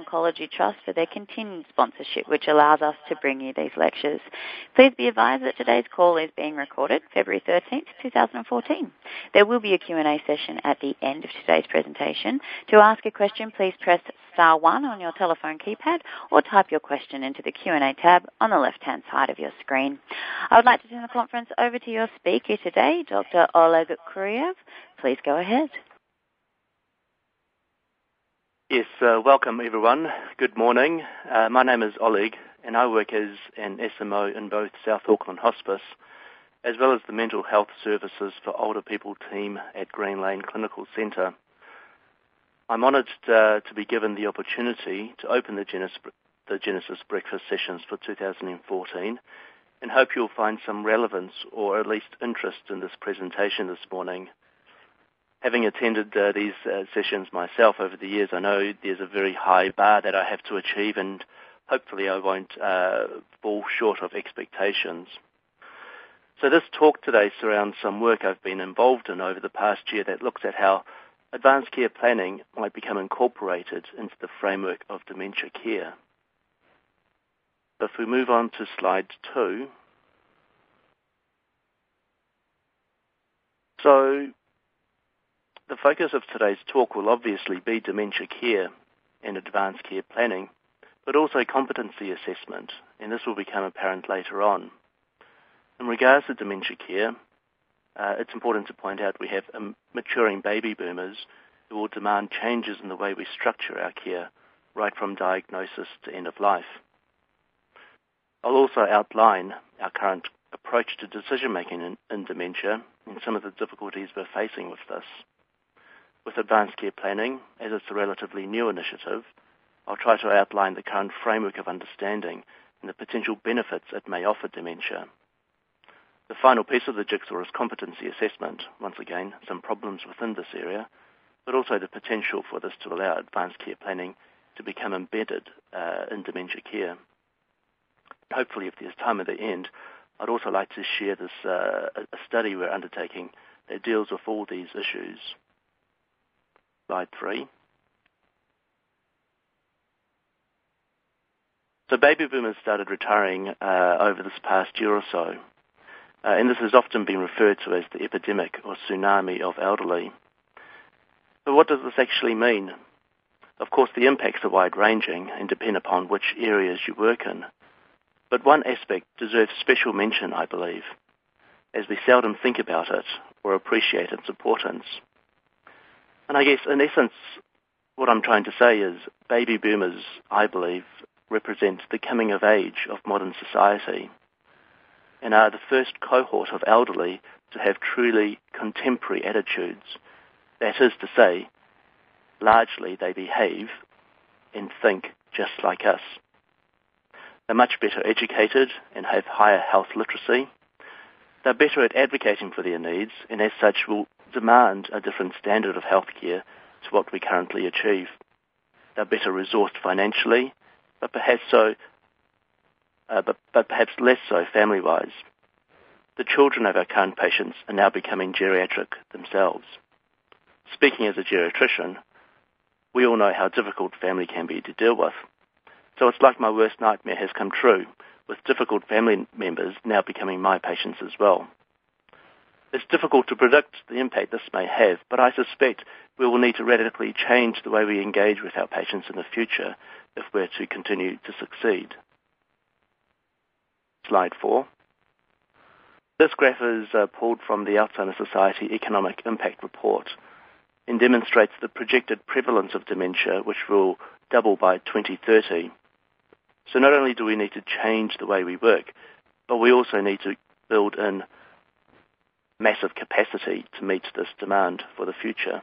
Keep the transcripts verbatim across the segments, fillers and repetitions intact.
Oncology Trust for their continued sponsorship, which allows us to bring you these lectures. Please be advised that today's call is being recorded, February thirteenth, twenty fourteen. There will be a Q and A session at the end of today's presentation. To ask a question, please press star one on your telephone keypad or type your question into the Q and A tab on the left-hand side of your screen. I would like to turn the conference over to your speaker today, Doctor Oleg Kuryaev. Please go ahead. Yes, uh, welcome everyone. Good morning. Uh, my name is Oleg and I work as an S M O in both South Auckland Hospice as well as the Mental Health Services for Older People team at Green Lane Clinical Centre. I'm honoured uh, to be given the opportunity to open the Genesis, the Genesis Breakfast sessions for two thousand fourteen and hope you'll find some relevance or at least interest in this presentation this morning. Having attended uh, these uh, sessions myself over the years, I know there's a very high bar that I have to achieve and hopefully I won't uh, fall short of expectations. So this talk today surrounds some work I've been involved in over the past year that looks at how advanced care planning might become incorporated into the framework of dementia care. If we move on to slide two. So the focus of today's talk will obviously be dementia care and advanced care planning, but also competency assessment, and this will become apparent later on. In regards to dementia care, uh, it's important to point out we have um, maturing baby boomers who will demand changes in the way we structure our care, right from diagnosis to end of life. I'll also outline our current approach to decision-making in, in dementia and some of the difficulties we're facing with this. With advanced care planning, as it's a relatively new initiative, I'll try to outline the current framework of understanding and the potential benefits it may offer dementia. The final piece of the jigsaw is competency assessment. Once again, some problems within this area, but also the potential for this to allow advanced care planning to become embedded uh, in dementia care. Hopefully, if there's time at the end, I'd also like to share this uh, a study we're undertaking that deals with all these issues. Slide three. So baby boomers started retiring uh, over this past year or so, uh, and this has often been referred to as the epidemic or tsunami of elderly. But what does this actually mean? Of course, the impacts are wide-ranging and depend upon which areas you work in. But one aspect deserves special mention, I believe, as we seldom think about it or appreciate its importance. And I guess, in essence, what I'm trying to say is baby boomers, I believe, represent the coming of age of modern society and are the first cohort of elderly to have truly contemporary attitudes. That is to say, largely they behave and think just like us. They're much better educated and have higher health literacy. They're better at advocating for their needs and as such will demand a different standard of healthcare to what we currently achieve. They're better resourced financially, but perhaps so, uh, but, but perhaps less so family-wise. The children of our current patients are now becoming geriatric themselves. Speaking as a geriatrician, we all know how difficult family can be to deal with. So it's like my worst nightmare has come true, with difficult family members now becoming my patients as well. It's difficult to predict the impact this may have, but I suspect we will need to radically change the way we engage with our patients in the future if we're to continue to succeed. Slide four. This graph is uh, pulled from the Alzheimer's Society Economic Impact Report and demonstrates the projected prevalence of dementia, which will double by twenty thirty. So not only do we need to change the way we work, but we also need to build in massive capacity to meet this demand for the future.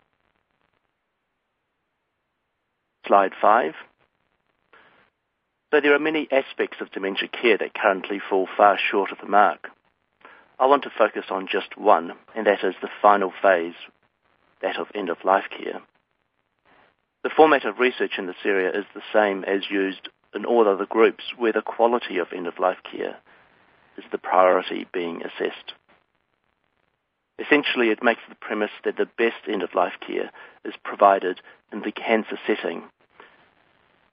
Slide five. So there are many aspects of dementia care that currently fall far short of the mark. I want to focus on just one, and that is the final phase, that of end-of-life care. The format of research in this area is the same as used in all other groups where the quality of end-of-life care is the priority being assessed. Essentially, it makes the premise that the best end-of-life care is provided in the cancer setting,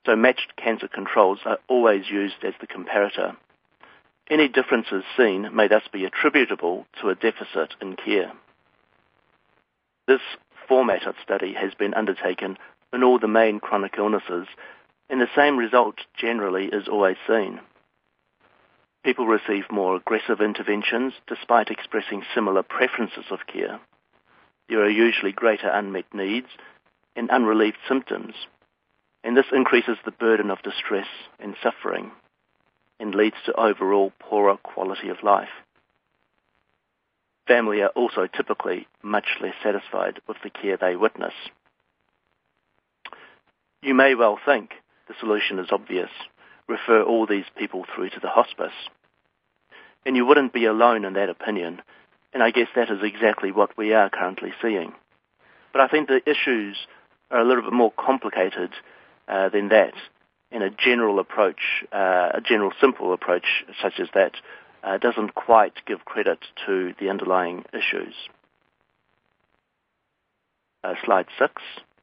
so matched cancer controls are always used as the comparator. Any differences seen may thus be attributable to a deficit in care. This format of study has been undertaken in all the main chronic illnesses, and the same result generally is always seen. People receive more aggressive interventions despite expressing similar preferences of care. There are usually greater unmet needs and unrelieved symptoms, and this increases the burden of distress and suffering and leads to overall poorer quality of life. Family are also typically much less satisfied with the care they witness. You may well think the solution is obvious. Refer all these people through to the hospice. And you wouldn't be alone in that opinion, and I guess that is exactly what we are currently seeing. But I think the issues are a little bit more complicated uh, than that, and a general approach, uh, a general simple approach such as that, uh, doesn't quite give credit to the underlying issues. Uh, slide six.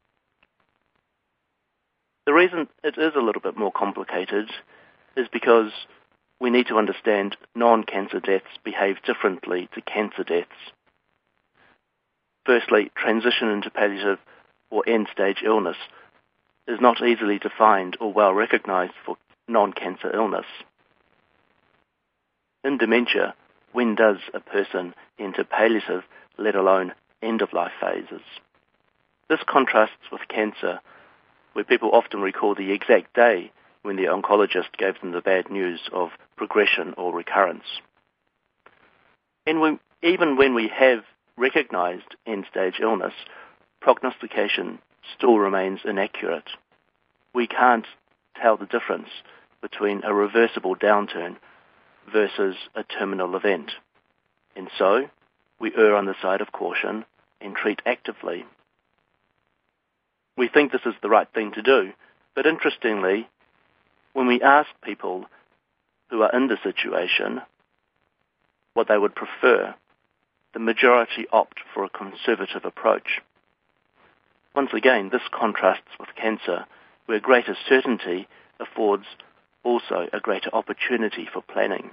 The reason it is a little bit more complicated is because we need to understand non-cancer deaths behave differently to cancer deaths. Firstly, transition into palliative or end-stage illness is not easily defined or well recognized for non-cancer illness. In dementia, when does a person enter palliative, let alone end-of-life phases? This contrasts with cancer, where people often recall the exact day when their oncologist gave them the bad news of progression or recurrence. And when, even when we have recognized end-stage illness, prognostication still remains inaccurate. We can't tell the difference between a reversible downturn versus a terminal event. And so, we err on the side of caution and treat actively. We think this is the right thing to do, but interestingly, when we ask people who are in the situation what they would prefer, the majority opt for a conservative approach. Once again, this contrasts with cancer, where greater certainty affords also a greater opportunity for planning.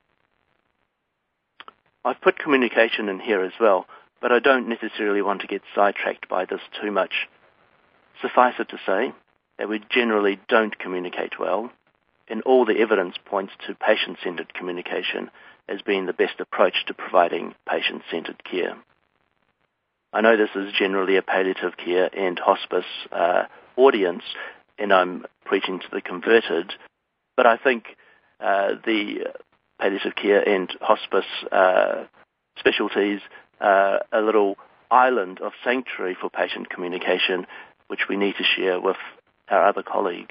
I've put communication in here as well, but I don't necessarily want to get sidetracked by this too much. Suffice it to say that we generally don't communicate well, and all the evidence points to patient-centered communication as being the best approach to providing patient-centered care. I know this is generally a palliative care and hospice uh, audience, and I'm preaching to the converted, but I think uh, the palliative care and hospice uh, specialties are a little island of sanctuary for patient communication, which we need to share with our other colleagues.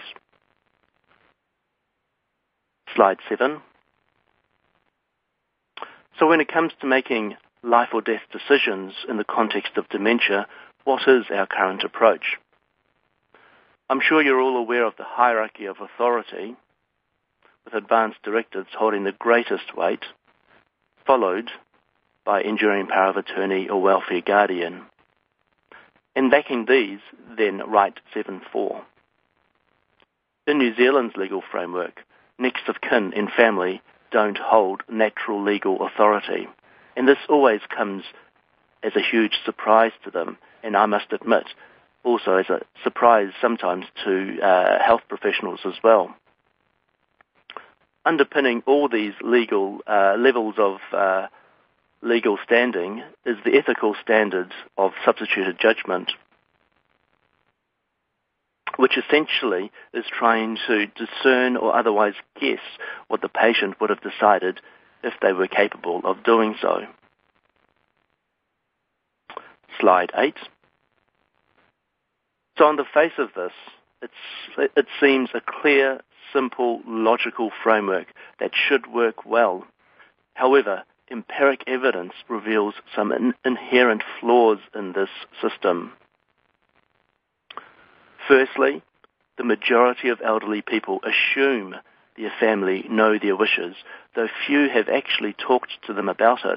Slide seven. So when it comes to making life or death decisions in the context of dementia, what is our current approach? I'm sure you're all aware of the hierarchy of authority, with advanced directives holding the greatest weight, followed by enduring power of attorney or welfare guardian. And backing these, then Right seven four. In New Zealand's legal framework, next of kin and family don't hold natural legal authority, and this always comes as a huge surprise to them, and I must admit, also as a surprise sometimes to uh, health professionals as well. Underpinning all these legal uh, levels of uh, legal standing is the ethical standard of substituted judgment, which essentially is trying to discern or otherwise guess what the patient would have decided if they were capable of doing so. Slide eight. So on the face of this, it's, it seems a clear, simple, logical framework that should work well. However, empiric evidence reveals some in- inherent flaws in this system. Firstly, the majority of elderly people assume their family know their wishes, though few have actually talked to them about it.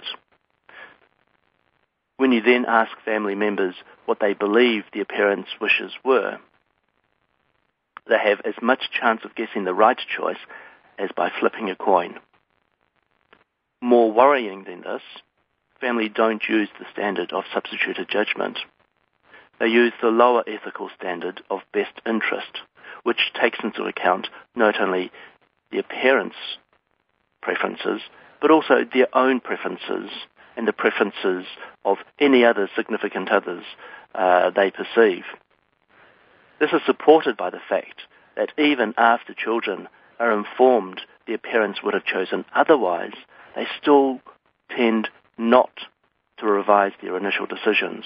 When you then ask family members what they believe their parents' wishes were, they have as much chance of guessing the right choice as by flipping a coin. More worrying than this, family don't use the standard of substituted judgment. They use the lower ethical standard of best interest, which takes into account not only their parents' preferences, but also their own preferences and the preferences of any other significant others uh, they perceive. This is supported by the fact that even after children are informed their parents would have chosen otherwise, they still tend not to revise their initial decisions.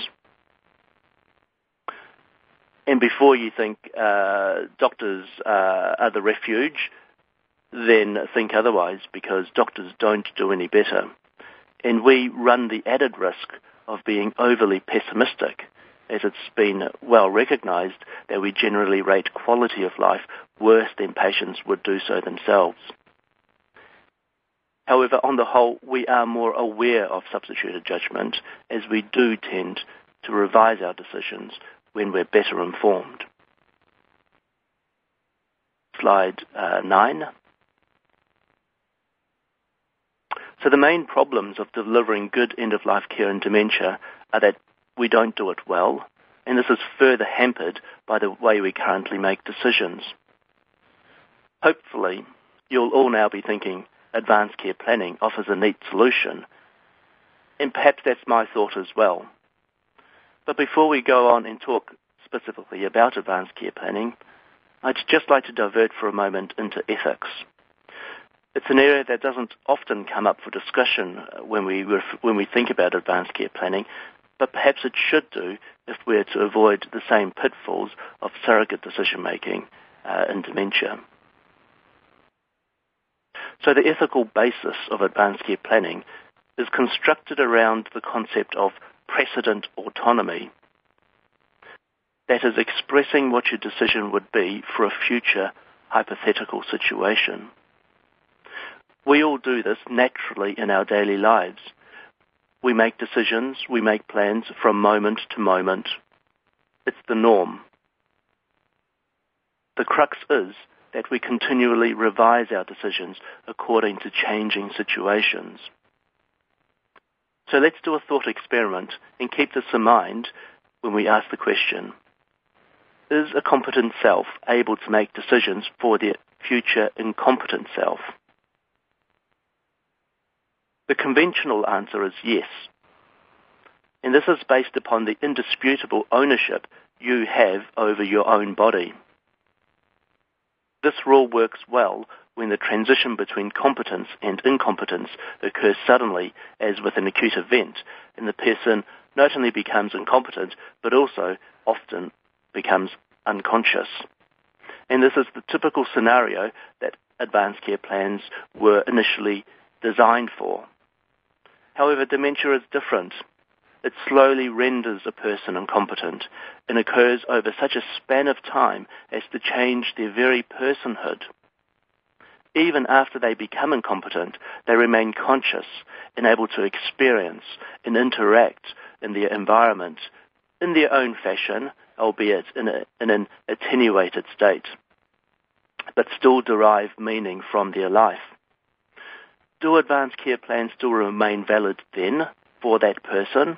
And before you think uh, doctors uh, are the refuge, then think otherwise, because doctors don't do any better. And we run the added risk of being overly pessimistic, as it's been well recognised that we generally rate quality of life worse than patients would do so themselves. However, on the whole, we are more aware of substituted judgment, as we do tend to revise our decisions when we're better informed. Slide uh, nine. So the main problems of delivering good end-of-life care in dementia are that we don't do it well, and this is further hampered by the way we currently make decisions. Hopefully, you'll all now be thinking advanced care planning offers a neat solution, and perhaps that's my thought as well. But before we go on and talk specifically about advanced care planning, I'd just like to divert for a moment into ethics. It's an area that doesn't often come up for discussion when we ref- when we think about advanced care planning, but perhaps it should do if we're to avoid the same pitfalls of surrogate decision-making uh, in dementia. So the ethical basis of advanced care planning is constructed around the concept of precedent autonomy. That is, expressing what your decision would be for a future hypothetical situation. We all do this naturally in our daily lives. We make decisions, we make plans from moment to moment. It's the norm. The crux is that we continually revise our decisions according to changing situations. So let's do a thought experiment and keep this in mind when we ask the question, is a competent self able to make decisions for their future incompetent self? The conventional answer is yes. And this is based upon the indisputable ownership you have over your own body. This rule works well when the transition between competence and incompetence occurs suddenly, as with an acute event, and the person not only becomes incompetent, but also often becomes unconscious. And this is the typical scenario that advanced care plans were initially designed for. However, dementia is different. It slowly renders a person incompetent and occurs over such a span of time as to change their very personhood. Even after they become incompetent, they remain conscious and able to experience and interact in their environment in their own fashion, albeit in, a, in an attenuated state, but still derive meaning from their life. Do advanced care plans still remain valid then for that person?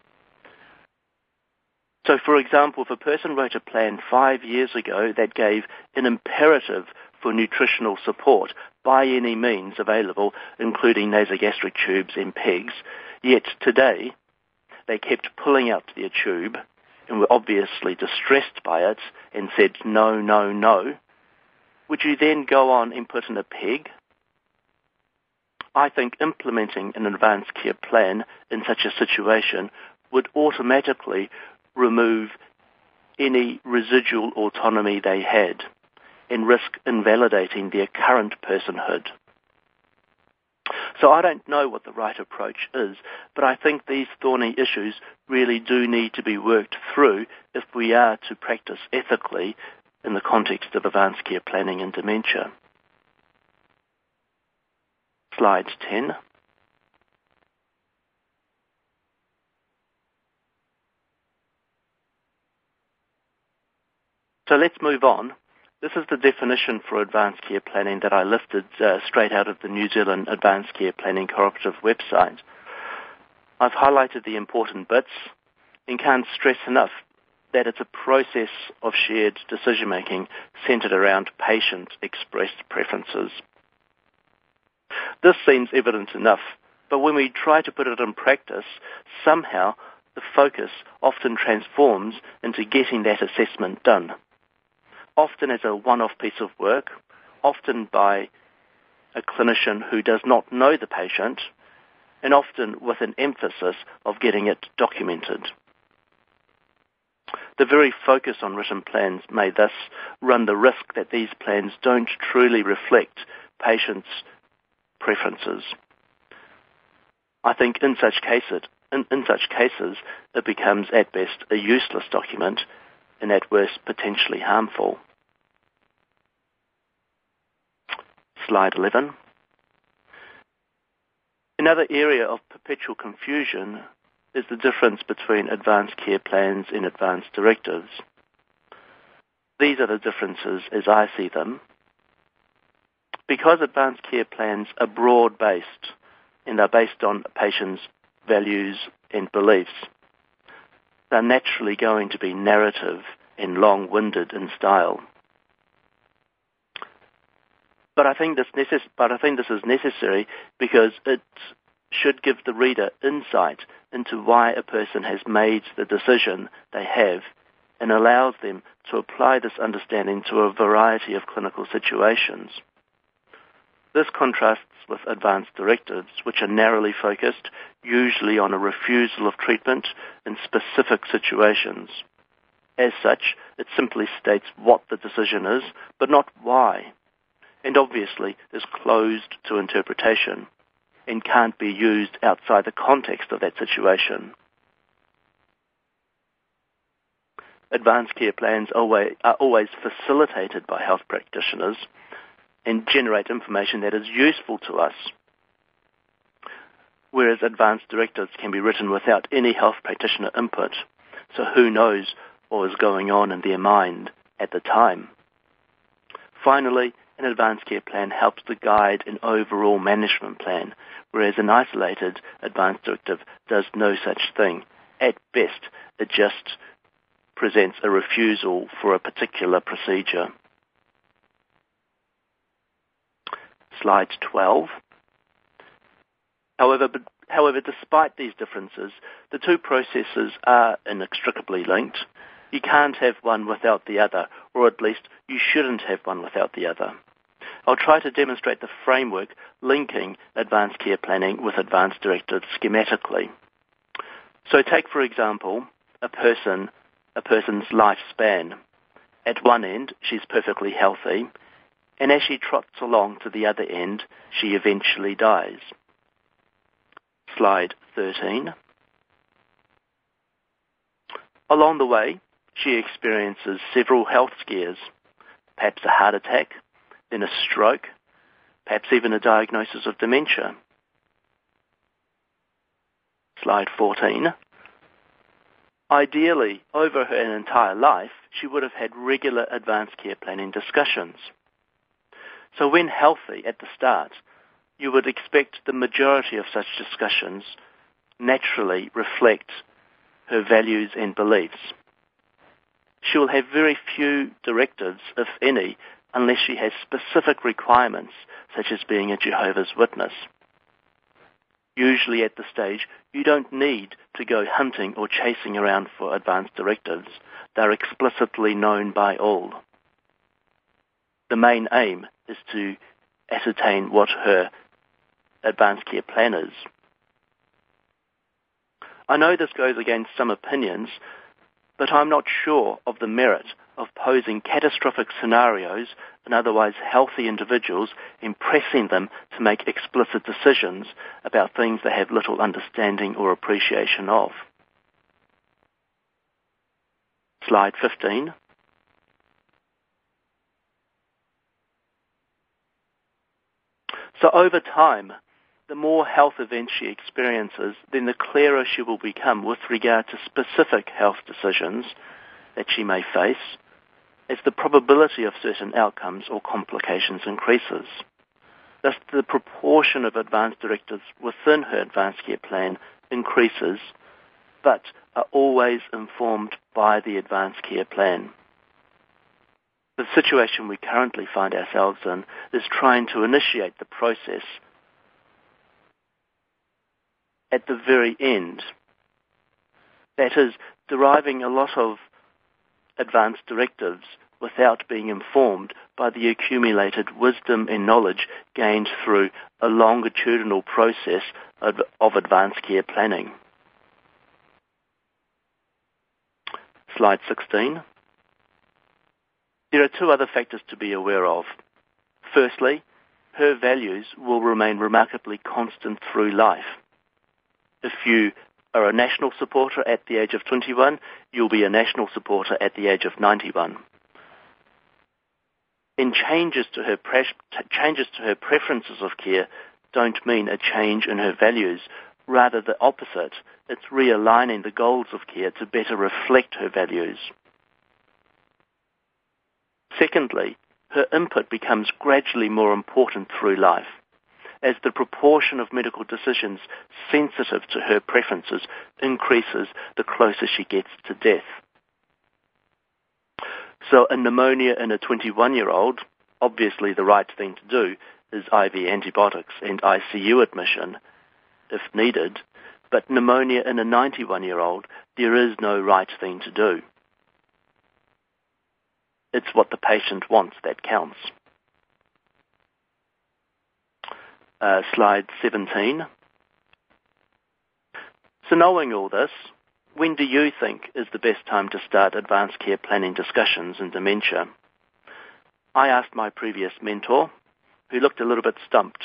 So, for example, if a person wrote a plan five years ago that gave an imperative for nutritional support by any means available, including nasogastric tubes and pegs, yet today they kept pulling out their tube and were obviously distressed by it and said, no, no, no, would you then go on and put in a peg? I think implementing an advanced care plan in such a situation would automatically remove any residual autonomy they had and risk invalidating their current personhood. So I don't know what the right approach is, but I think these thorny issues really do need to be worked through if we are to practice ethically in the context of advanced care planning in dementia. Slide ten. So let's move on This is the definition for advanced care planning that I lifted uh, straight out of the New Zealand Advanced Care Planning Cooperative website. I've highlighted the important bits and can't stress enough that it's a process of shared decision-making centred around patient-expressed preferences. This seems evident enough, but when we try to put it in practice, somehow the focus often transforms into getting that assessment done, often as a one-off piece of work, often by a clinician who does not know the patient, and often with an emphasis of getting it documented. The very focus on written plans may thus run the risk that these plans don't truly reflect patients' preferences. I think in such cases, in, in such cases, it becomes at best a useless document and at worst potentially harmful. Slide eleven. Another area of perpetual confusion is the difference between advanced care plans and advanced directives. These are the differences as I see them. Because advanced care plans are broad-based and are based on patients' values and beliefs, they're naturally going to be narrative and long-winded in style. But I think this necess- but I think this is necessary because it should give the reader insight into why a person has made the decision they have and allows them to apply this understanding to a variety of clinical situations. This contrasts with advanced directives, which are narrowly focused, usually on a refusal of treatment in specific situations. As such, it simply states what the decision is, but not why, and obviously is closed to interpretation and can't be used outside the context of that situation. Advanced care plans are always facilitated by health practitioners and generate information that is useful to us, whereas advanced directives can be written without any health practitioner input, so who knows what was going on in their mind at the time. Finally, an advanced care plan helps to guide an overall management plan, whereas an isolated advanced directive does no such thing. At best, it just presents a refusal for a particular procedure. Slide twelve. However, but, however, despite these differences, the two processes are inextricably linked. You can't have one without the other, or at least you shouldn't have one without the other. I'll try to demonstrate the framework linking advanced care planning with advanced directives schematically. So take, for example, a person, a person's lifespan. At one end, she's perfectly healthy, and as she trots along to the other end, she eventually dies. Slide thirteen. Along the way, she experiences several health scares, perhaps a heart attack, then a stroke, perhaps even a diagnosis of dementia. Slide fourteen. Ideally, over her entire life, she would have had regular advanced care planning discussions. So when healthy at the start, you would expect the majority of such discussions naturally reflect her values and beliefs. She will have very few directives, if any, unless she has specific requirements, such as being a Jehovah's Witness. Usually at this stage, you don't need to go hunting or chasing around for advanced directives. They're explicitly known by all. The main aim is to ascertain what her advanced care plan is. I know this goes against some opinions, but I'm not sure of the merit of posing catastrophic scenarios in otherwise healthy individuals and pressing them to make explicit decisions about things they have little understanding or appreciation of. Slide fifteen. So over time, the more health events she experiences, then the clearer she will become with regard to specific health decisions that she may face, as the probability of certain outcomes or complications increases. Thus, the proportion of advance directives within her advanced care plan increases, but are always informed by the advanced care plan. The situation we currently find ourselves in is trying to initiate the process at the very end. That is, deriving a lot of advanced directives without being informed by the accumulated wisdom and knowledge gained through a longitudinal process of, of advanced care planning. Slide sixteen. There are two other factors to be aware of. Firstly, her values will remain remarkably constant through life. If you are a national supporter at the age of twenty-one, you'll be a national supporter at the age of ninety-one. And changes to her pre- changes to her preferences of care don't mean a change in her values. Rather, the opposite. It's realigning the goals of care to better reflect her values. Secondly, her input becomes gradually more important through life, as the proportion of medical decisions sensitive to her preferences increases the closer she gets to death. So a pneumonia in a twenty-one-year-old, obviously the right thing to do is I V antibiotics and I C U admission if needed, but pneumonia in a ninety-one-year-old, there is no right thing to do. It's what the patient wants that counts. Uh, slide seventeen. So knowing all this, when do you think is the best time to start advanced care planning discussions in dementia? I asked my previous mentor, who looked a little bit stumped.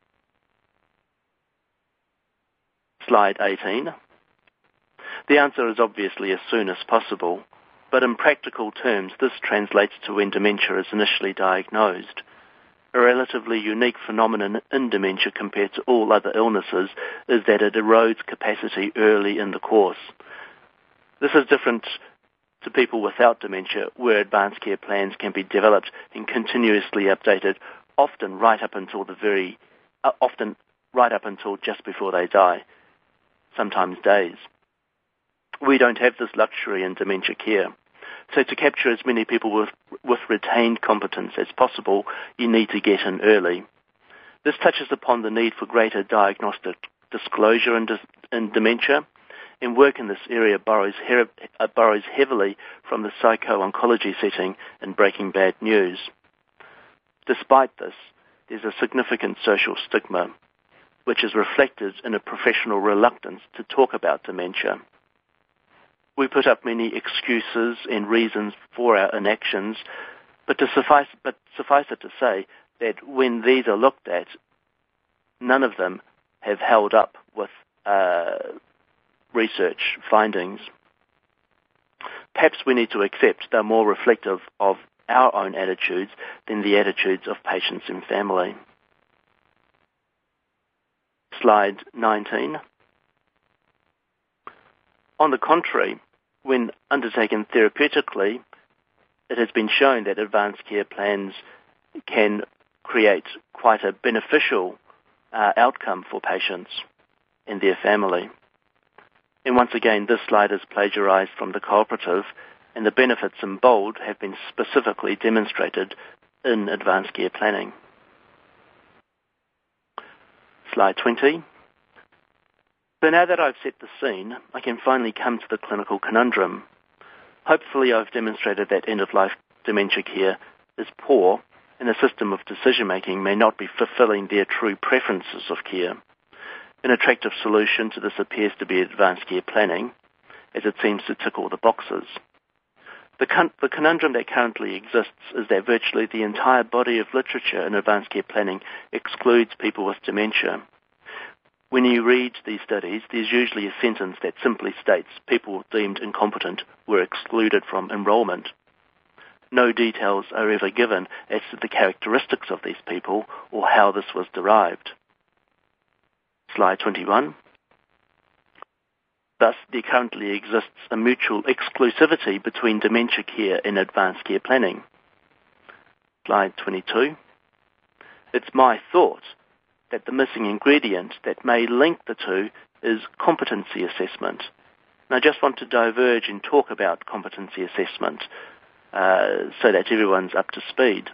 Slide eighteen. The answer is obviously as soon as possible, but in practical terms, this translates to when dementia is initially diagnosed. A relatively unique phenomenon in dementia compared to all other illnesses is that it erodes capacity early in the course. This is different to people without dementia, where advanced care plans can be developed and continuously updated, often right up until the very, uh, often right up until just before they die, sometimes days. We don't have this luxury in dementia care. So to capture as many people with, with retained competence as possible, you need to get in early. This touches upon the need for greater diagnostic disclosure in, dis, in dementia, and work in this area borrows, her, uh, borrows heavily from the psycho-oncology setting in Breaking Bad News. Despite this, there's a significant social stigma, which is reflected in a professional reluctance to talk about dementia. We put up many excuses and reasons for our inactions, but to suffice, but suffice it to say that when these are looked at, none of them have held up with uh, research findings. Perhaps we need to accept they're more reflective of our own attitudes than the attitudes of patients and family. Slide nineteen. On the contrary, when undertaken therapeutically, it has been shown that advanced care plans can create quite a beneficial uh, outcome for patients and their family. And once again, this slide is plagiarized from the cooperative, and the benefits in bold have been specifically demonstrated in advanced care planning. Slide twenty. So now that I've set the scene, I can finally come to the clinical conundrum. Hopefully I've demonstrated that end-of-life dementia care is poor, and the system of decision-making may not be fulfilling their true preferences of care. An attractive solution to this appears to be advanced care planning, as it seems to tick all the boxes. The, con- the conundrum that currently exists is that virtually the entire body of literature in advanced care planning excludes people with dementia. When you read these studies, there's usually a sentence that simply states people deemed incompetent were excluded from enrollment. No details are ever given as to the characteristics of these people or how this was derived. Slide twenty-one. Thus, Thus, there currently exists a mutual exclusivity between dementia care and advanced care planning. Slide twenty-two. It's my thought that the missing ingredient that may link the two is competency assessment. And I just want to diverge and talk about competency assessment uh, so that everyone's up to speed.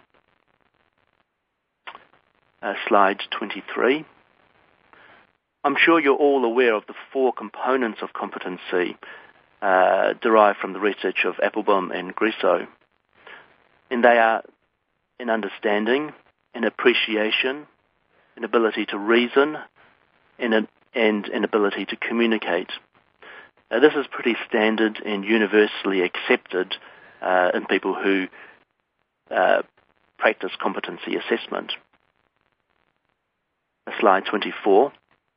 Uh, slide twenty-three. I'm sure you're all aware of the four components of competency uh, derived from the research of Applebaum and Grisso. And they are an understanding, an appreciation, an ability to reason, and an, and an ability to communicate. Uh, this is pretty standard and universally accepted uh, in people who uh, practice competency assessment. Uh, slide twenty-four.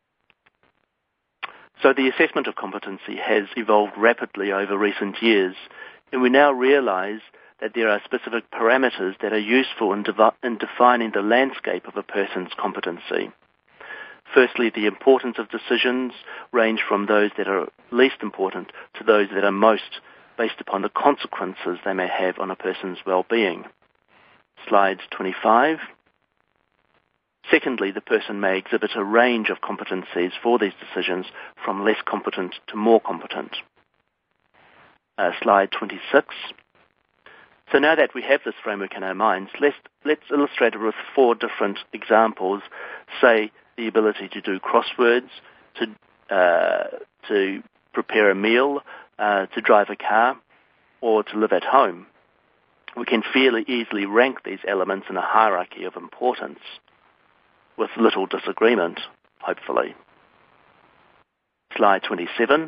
So the assessment of competency has evolved rapidly over recent years, and we now realize that there are specific parameters that are useful in, devi- in defining the landscape of a person's competency. Firstly, the importance of decisions range from those that are least important to those that are most, based upon the consequences they may have on a person's well-being. Slide twenty-five. Secondly, the person may exhibit a range of competencies for these decisions, from less competent to more competent. Uh, slide twenty-six. So now that we have this framework in our minds, let's, let's illustrate it with four different examples. Say, the ability to do crosswords, to, uh, to prepare a meal, uh, to drive a car, or to live at home. We can fairly easily rank these elements in a hierarchy of importance, with little disagreement, hopefully. Slide twenty-seven.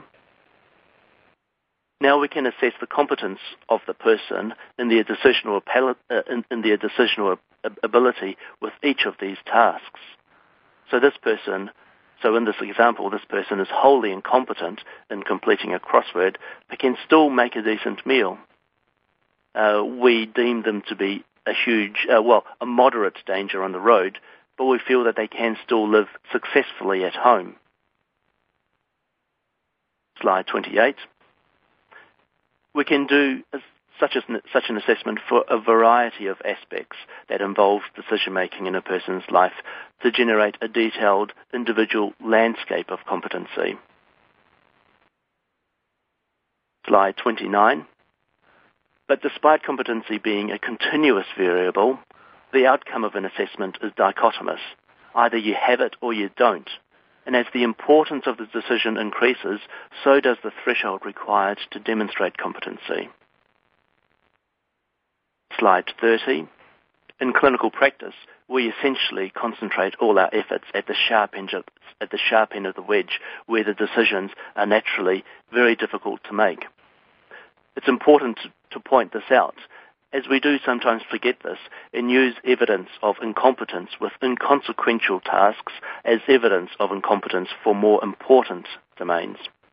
Now we can assess the competence of the person in their decisional, uh, in, in their decisional ability with each of these tasks. So this person, so in this example, this person is wholly incompetent in completing a crossword, but can still make a decent meal. Uh, we deem them to be a huge, uh, well, a moderate danger on the road, but we feel that they can still live successfully at home. Slide twenty-eight. We can do such, as, such an assessment for a variety of aspects that involve decision-making in a person's life to generate a detailed individual landscape of competency. Slide twenty-nine. But despite competency being a continuous variable, the outcome of an assessment is dichotomous. Either you have it or you don't. And as the importance of the decision increases, so does the threshold required to demonstrate competency. Slide thirty. In clinical practice, we essentially concentrate all our efforts at the sharp end of, at the sharp end of the wedge, where the decisions are naturally very difficult to make. It's important to, to point this out, as we do sometimes forget this and use evidence of incompetence with inconsequential tasks as evidence of incompetence for more important domains.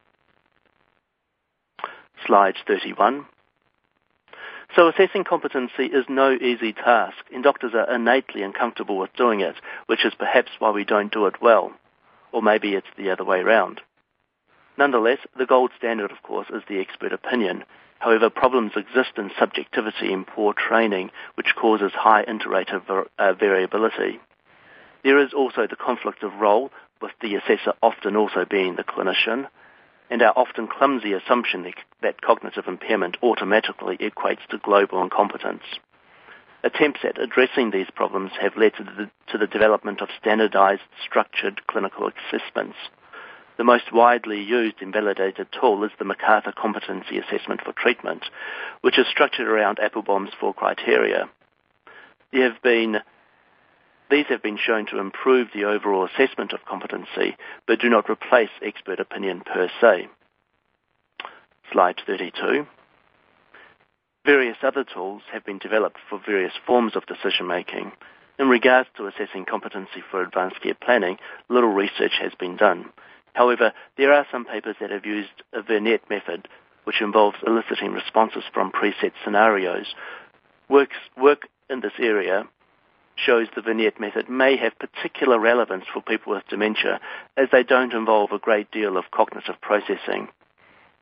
Slide thirty-one. So assessing competency is no easy task, and doctors are innately uncomfortable with doing it, which is perhaps why we don't do it well. Or maybe it's the other way around. Nonetheless, the gold standard, of course, is the expert opinion. However, problems exist in subjectivity and poor training, which causes high inter-rater var- uh, variability. There is also the conflict of role, with the assessor often also being the clinician, and our often clumsy assumption that, that cognitive impairment automatically equates to global incompetence. Attempts at addressing these problems have led to the, to the development of standardized, structured clinical assessments. The most widely used and validated tool is the MacArthur Competency Assessment for Treatment, which is structured around Applebaum's four criteria. There have been, these have been shown to improve the overall assessment of competency, but do not replace expert opinion per se. Slide thirty-two. Various other tools have been developed for various forms of decision-making. In regards to assessing competency for advanced care planning, little research has been done. However, there are some papers that have used a vignette method, which involves eliciting responses from preset scenarios. Works, work in this area shows the vignette method may have particular relevance for people with dementia, as they don't involve a great deal of cognitive processing.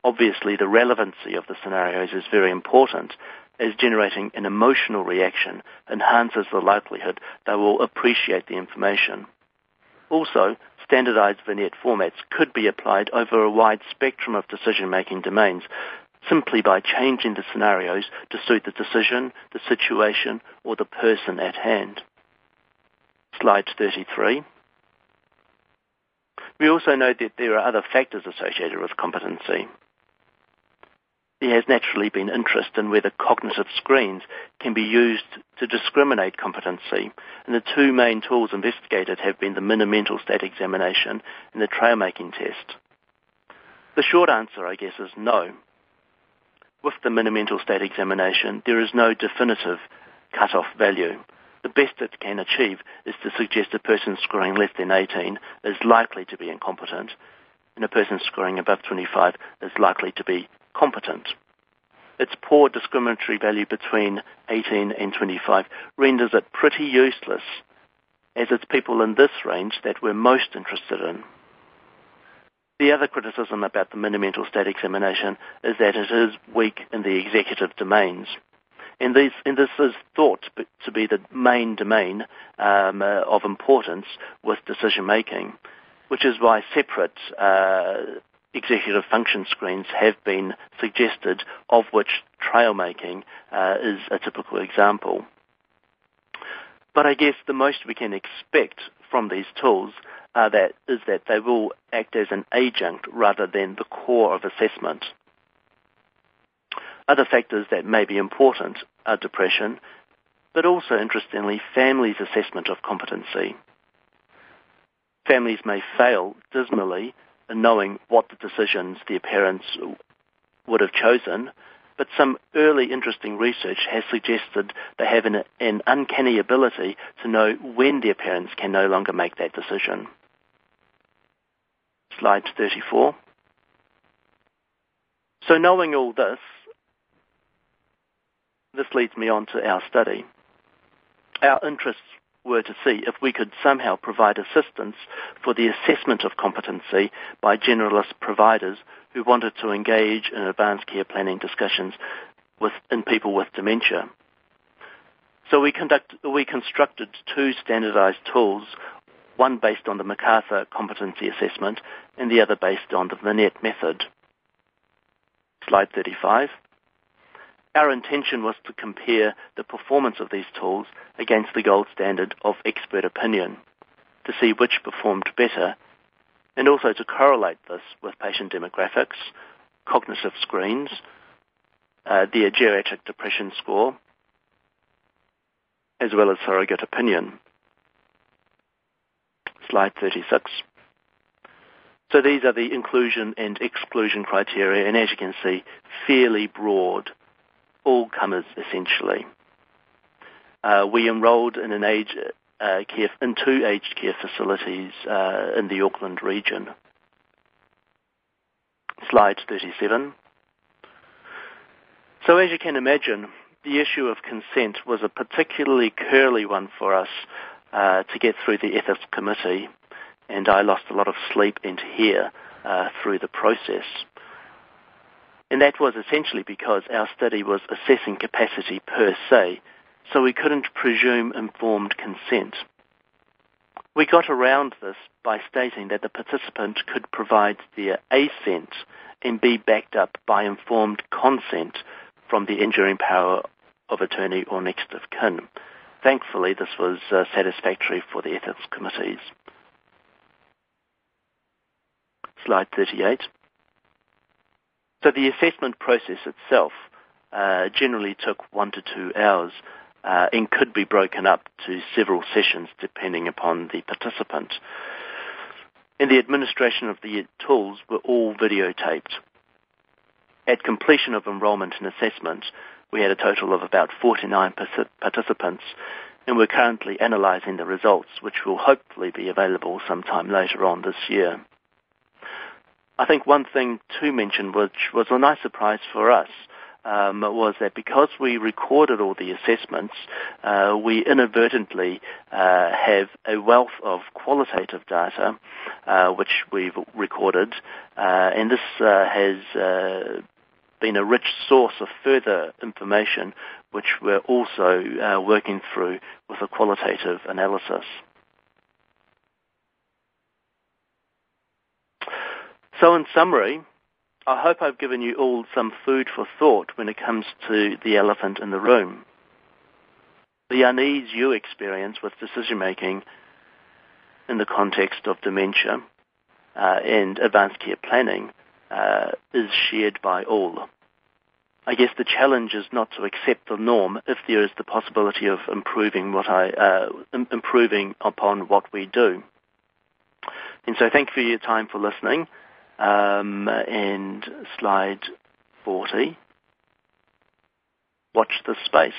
Obviously, the relevancy of the scenarios is very important, as generating an emotional reaction enhances the likelihood they will appreciate the information. Also, standardized vignette formats could be applied over a wide spectrum of decision-making domains, simply by changing the scenarios to suit the decision, the situation, or the person at hand. Slide thirty-three. We also know that there are other factors associated with competency. There has naturally been interest in whether cognitive screens can be used to discriminate competency, and the two main tools investigated have been the Mini-Mental State Examination and the Trail-Making Test. The short answer, I guess, is no. With the Mini-Mental State Examination, there is no definitive cut-off value. The best it can achieve is to suggest a person scoring less than eighteen is likely to be incompetent, and a person scoring above twenty-five is likely to be competent. Its poor discriminatory value between eighteen and twenty-five renders it pretty useless, as it's people in this range that we're most interested in. The other criticism about the Mini-Mental State Examination is that it is weak in the executive domains. And, these, and this is thought to be the main domain um, uh, of importance with decision-making, which is why separate uh, executive function screens have been suggested, of which trail-making uh, is a typical example. But I guess the most we can expect from these tools uh, that is that they will act as an adjunct rather than the core of assessment. Other factors that may be important are depression, but also, interestingly, families' assessment of competency. Families may fail dismally in knowing what the decisions their parents would have chosen, but some early interesting research has suggested they have an, an uncanny ability to know when their parents can no longer make that decision. Slide thirty-four. So knowing all this, this leads me on to our study. Our interests were to see if we could somehow provide assistance for the assessment of competency by generalist providers who wanted to engage in advanced care planning discussions with, in people with dementia. So we, conduct, we constructed two standardized tools, one based on the MacArthur Competency Assessment and the other based on the Vignette method. Slide thirty-five. Our intention was to compare the performance of these tools against the gold standard of expert opinion, to see which performed better, and also to correlate this with patient demographics, cognitive screens, uh, their geriatric depression score, as well as surrogate opinion. Slide thirty-six. So these are the inclusion and exclusion criteria, and as you can see, fairly broad. All comers, essentially. Uh, we enrolled in an age uh, care in two aged care facilities uh, in the Auckland region. Slide thirty-seven. So as you can imagine, the issue of consent was a particularly curly one for us uh, to get through the ethics committee, and I lost a lot of sleep and hair uh, through the process. And that was essentially because our study was assessing capacity per se, so we couldn't presume informed consent. We got around this by stating that the participant could provide their assent and be backed up by informed consent from the enduring power of attorney or next of kin. Thankfully, this was uh, satisfactory for the ethics committees. Slide thirty-eight. So the assessment process itself uh, generally took one to two hours uh, and could be broken up to several sessions depending upon the participant. And the administration of the tools were all videotaped. At completion of enrolment and assessment, we had a total of about forty-nine participants, and we're currently analysing the results, which will hopefully be available sometime later on this year. I think one thing to mention, which was a nice surprise for us, um, was that because we recorded all the assessments, uh, we inadvertently uh, have a wealth of qualitative data uh, which we've recorded, uh, and this uh, has uh, been a rich source of further information which we're also uh, working through with a qualitative analysis. So in summary, I hope I've given you all some food for thought when it comes to the elephant in the room. The unease you experience with decision-making in the context of dementia uh, and advanced care planning uh, is shared by all. I guess the challenge is not to accept the norm if there is the possibility of improving what I uh, improving upon what we do. And so thank you for your time for listening. Um, and slide forty. Watch this space.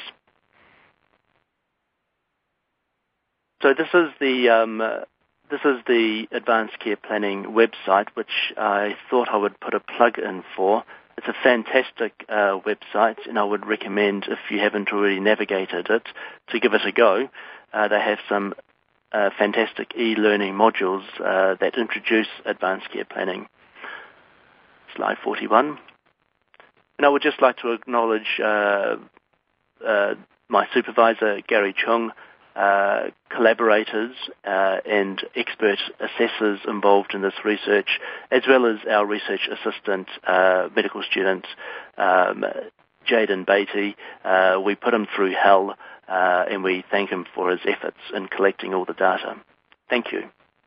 So this is the um, uh, this is the Advanced Care Planning website, which I thought I would put a plug in for. It's a fantastic uh, website, and I would recommend, if you haven't already navigated it, to give it a go. Uh, they have some uh, fantastic e-learning modules uh, that introduce advanced care planning. Slide forty-one. And I would just like to acknowledge uh, uh, my supervisor, Gary Chung, uh, collaborators uh, and expert assessors involved in this research, as well as our research assistant, uh, medical student, um, Jaden Beatty. Uh, we put him through hell, uh, and we thank him for his efforts in collecting all the data. Thank you.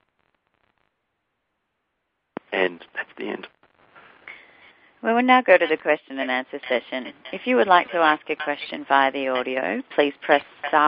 And that's the end. We will now go to the question and answer session. If you would like to ask a question via the audio, please press star